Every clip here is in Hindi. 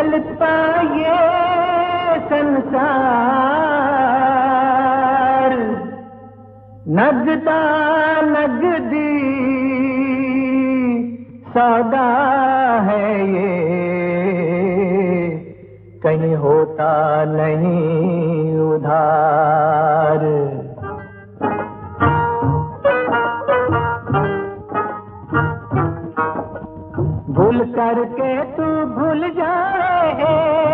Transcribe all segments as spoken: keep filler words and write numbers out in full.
चलता ये संसार, नगदा नगदी सौदा है ये, कहीं होता नहीं उधार। भूल करके तू भूल जाए,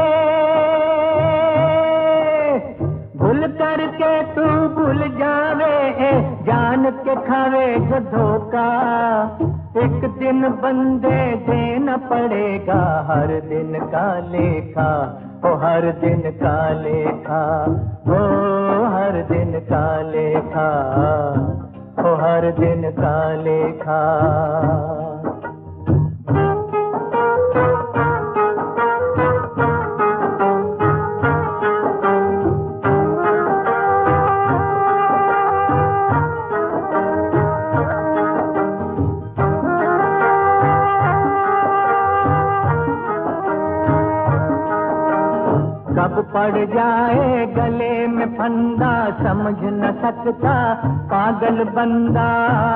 भूल करके तू भूल जावे, जान के खावे जो धोखा, एक दिन बंदे देना पड़ेगा हर दिन का लेखा, ओ हर दिन का लेखा, ओ हर दिन का लेखा, ओ हर दिन का लेखा। कब पड़ जाए गले में फंदा, समझ न सकता पागल बंदा।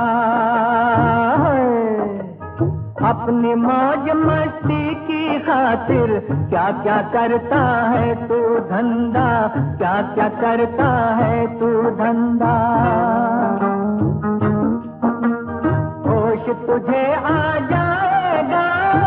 अपनी मौज मस्ती की खातिर क्या क्या करता है तू धंधा, क्या क्या करता है तू धंधा। होश तुझे आ जाएगा,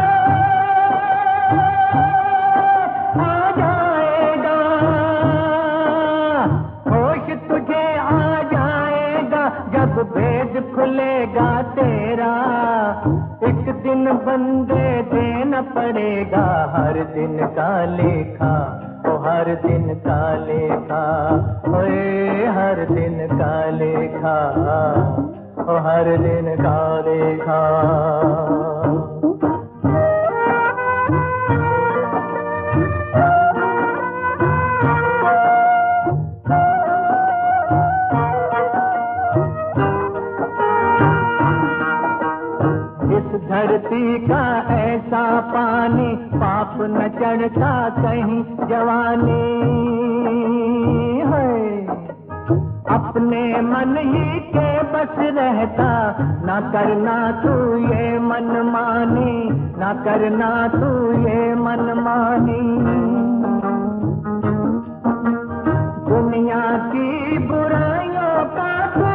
जब भेद खुलेगा तेरा, एक दिन बंदे देना पड़ेगा हर दिन का लेखा, ओ हर दिन का लेखा, ओए हर दिन का लेखा, ओ हर दिन का लेखा। धरती का ऐसा पानी, पाप न चढ़ता कहीं जवानी है। अपने मन ही के बस रहता, ना करना तू ये मनमानी, ना करना तू ये मनमानी। दुनिया की बुराइयों का तू,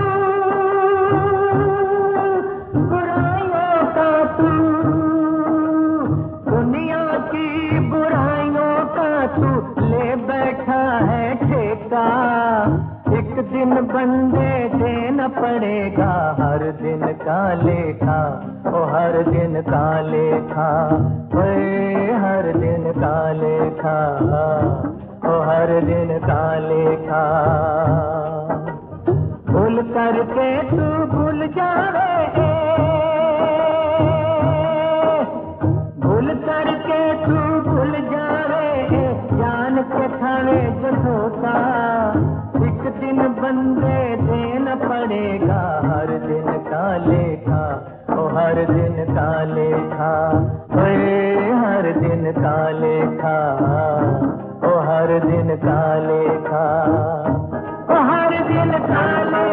दुनिया की बुराइयों का तू ले बैठा है ठेका, एक दिन बंदे देना पड़ेगा हर दिन का लेखा, ओ हर दिन का लेखा, ओए हर दिन का लेखा, ओ हर दिन का लेखा। भूल करके तू भूल जावे, भूल करके तू भूल जावे, जान के खावे जो धोखा, एक दिन बंदे देना पड़ेगा हर दिन का लेखा, ओ हर दिन का लेखा, ओए हर दिन का लेखा, ओ हर दिन का लेखा, ओ हर दिन का लेखा।